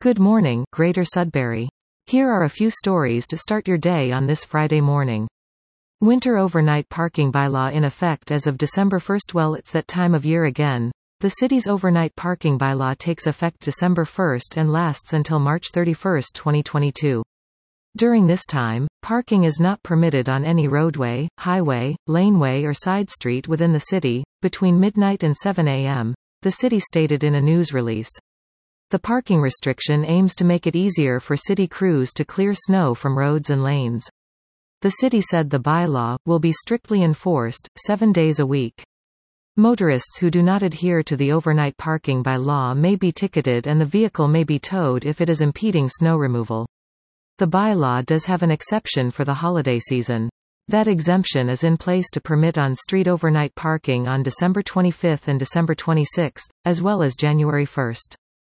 Good morning, Greater Sudbury. Here are a few stories to start your day on this Friday morning. Winter overnight parking bylaw in effect as of December 1. Well, it's that time of year again. The city's overnight parking bylaw takes effect December 1 and lasts until March 31, 2022. During this time, parking is not permitted on any roadway, highway, laneway or side street within the city, between midnight and 7 a.m., the city stated in a news release. The parking restriction aims to make it easier for city crews to clear snow from roads and lanes. The city said the bylaw will be strictly enforced, 7 days a week. Motorists who do not adhere to the overnight parking bylaw may be ticketed and the vehicle may be towed if it is impeding snow removal. The bylaw does have an exception for the holiday season. That exemption is in place to permit on-street overnight parking on December 25 and December 26, as well as January 1.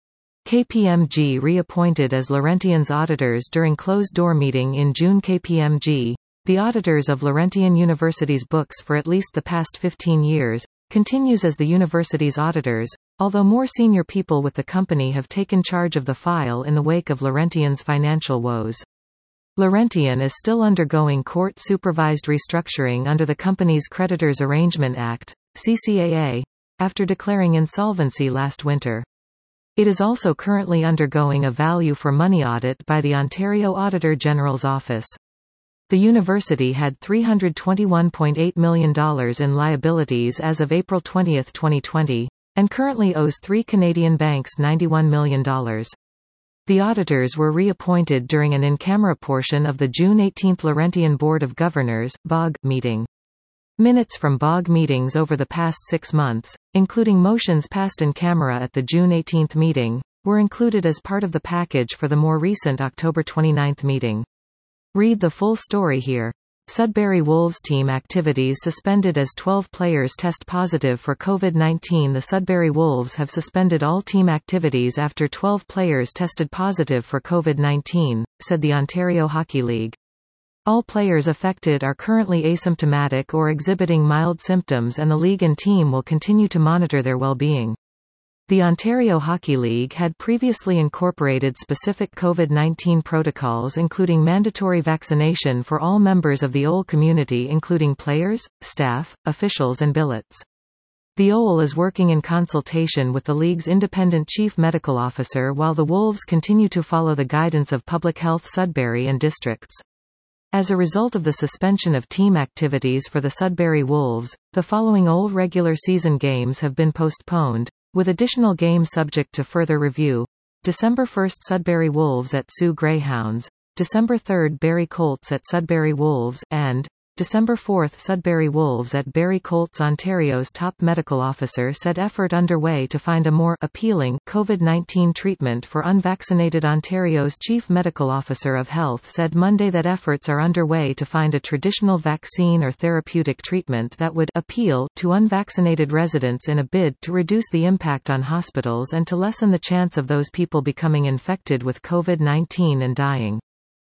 KPMG reappointed as Laurentian's auditors during closed-door meeting in June. KPMG, the auditors of Laurentian University's books for at least the past 15 years, continues as the university's auditors, although more senior people with the company have taken charge of the file in the wake of Laurentian's financial woes. Laurentian is still undergoing court-supervised restructuring under the company's Creditors Arrangement Act, CCAA, after declaring insolvency last winter. It is also currently undergoing a value for money audit by the Ontario Auditor General's Office. The university had $321.8 million in liabilities as of April 20, 2020, and currently owes 3 Canadian banks $91 million. The auditors were reappointed during an in-camera portion of the June 18 Laurentian Board of Governors (BOG) meeting. Minutes from BOG meetings over the past 6 months, including motions passed in camera at the June 18 meeting, were included as part of the package for the more recent October 29 meeting. Read the full story here. Sudbury Wolves team activities suspended as 12 players test positive for COVID-19. The Sudbury Wolves have suspended all team activities after 12 players tested positive for COVID-19, said the Ontario Hockey League. All players affected are currently asymptomatic or exhibiting mild symptoms, and the league and team will continue to monitor their well-being. The Ontario Hockey League had previously incorporated specific COVID-19 protocols, including mandatory vaccination for all members of the OL community, including players, staff, officials and billets. The OL is working in consultation with the league's independent chief medical officer while the Wolves continue to follow the guidance of Public Health Sudbury and districts. As a result of the suspension of team activities for the Sudbury Wolves, the following OL regular season games have been postponed, with additional games subject to further review. December 1 Sudbury Wolves at Sioux Greyhounds, December 3 Barrie Colts at Sudbury Wolves, and December 4 Sudbury Wolves at Barrie Colts. Ontario's top medical officer said effort underway to find a more appealing COVID-19 treatment for unvaccinated. Ontario's chief medical officer of health said Monday that efforts are underway to find a traditional vaccine or therapeutic treatment that would appeal to unvaccinated residents in a bid to reduce the impact on hospitals and to lessen the chance of those people becoming infected with COVID-19 and dying.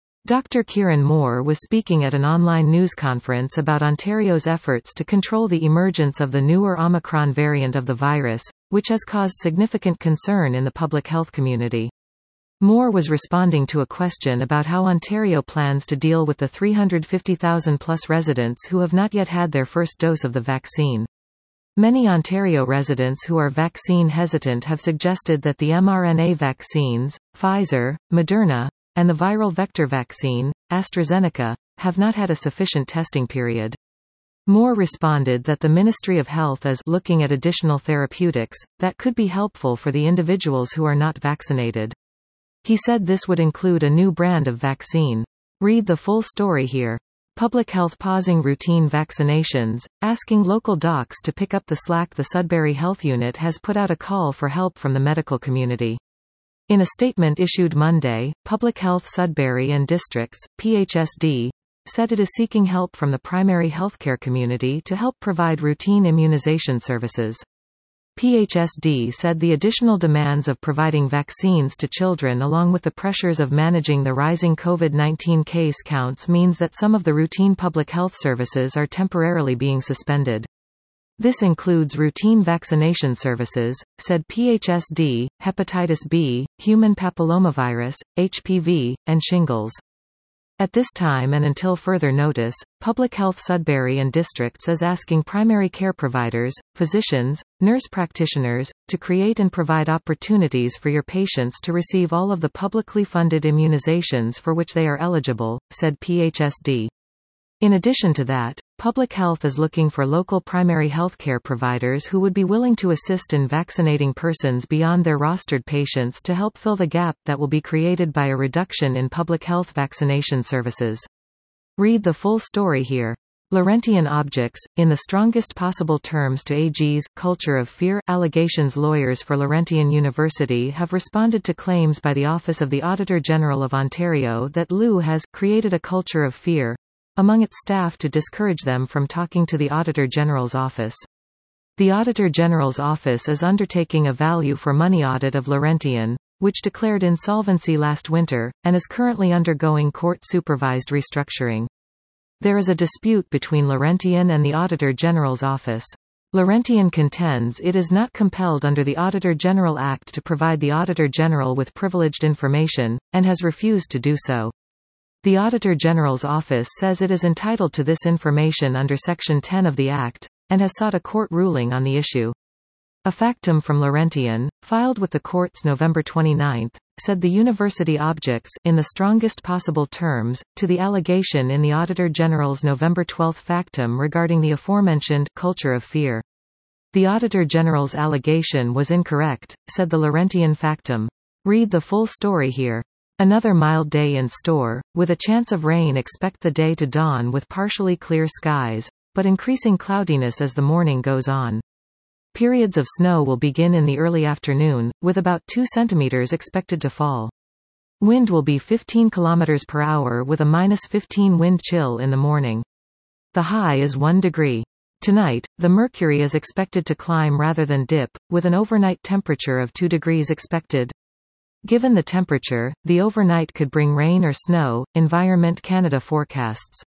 Dr. Kieran Moore was speaking at an online news conference about Ontario's efforts to control the emergence of the newer Omicron variant of the virus, which has caused significant concern in the public health community. Moore was responding to a question about how Ontario plans to deal with the 350,000-plus residents who have not yet had their first dose of the vaccine. Many Ontario residents who are vaccine hesitant have suggested that the mRNA vaccines, Pfizer, Moderna, and the viral vector vaccine, AstraZeneca, have not had a sufficient testing period. Moore responded that the Ministry of Health is looking at additional therapeutics that could be helpful for the individuals who are not vaccinated. He said this would include a new brand of vaccine. Read the full story here. Public Health pausing routine vaccinations, asking local docs to pick up the slack. The Sudbury Health Unit has put out a call for help from the medical community. In a statement issued Monday, Public Health Sudbury and Districts, PHSD, said it is seeking help from the primary healthcare community to help provide routine immunization services. PHSD said the additional demands of providing vaccines to children along with the pressures of managing the rising COVID-19 case counts means that some of the routine public health services are temporarily being suspended. This includes routine vaccination services, said PHSD, hepatitis B, human papillomavirus, HPV, and shingles. At this time and until further notice, Public Health Sudbury and Districts is asking primary care providers, physicians, nurse practitioners, to create and provide opportunities for your patients to receive all of the publicly funded immunizations for which they are eligible, said PHSD. In addition to that, Public Health is looking for local primary healthcare providers who would be willing to assist in vaccinating persons beyond their rostered patients to help fill the gap that will be created by a reduction in public health vaccination services. Read the full story here. Laurentian objects, in the strongest possible terms to AG's culture of fear allegations. Lawyers for Laurentian University have responded to claims by the Office of the Auditor General of Ontario that LU has created a culture of fear among its staff to discourage them from talking to the Auditor General's office. The Auditor General's office is undertaking a value for money audit of Laurentian, which declared insolvency last winter, and is currently undergoing court-supervised restructuring. There is a dispute between Laurentian and the Auditor General's office. Laurentian contends it is not compelled under the Auditor General Act to provide the Auditor General with privileged information, and has refused to do so. The Auditor General's office says it is entitled to this information under Section 10 of the Act, and has sought a court ruling on the issue. A factum from Laurentian, filed with the courts November 29, said the university objects, in the strongest possible terms, to the allegation in the Auditor General's November 12 factum regarding the aforementioned culture of fear. The Auditor General's allegation was incorrect, said the Laurentian factum. Read the full story here. Another mild day in store, with a chance of rain. Expect the day to dawn with partially clear skies, but increasing cloudiness as the morning goes on. Periods of snow will begin in the early afternoon, with about 2 centimeters expected to fall. Wind will be 15 km per hour with a -15 wind chill in the morning. The high is 1 degree. Tonight, the mercury is expected to climb rather than dip, with an overnight temperature of 2 degrees expected. Given the temperature, the overnight could bring rain or snow, Environment Canada forecasts.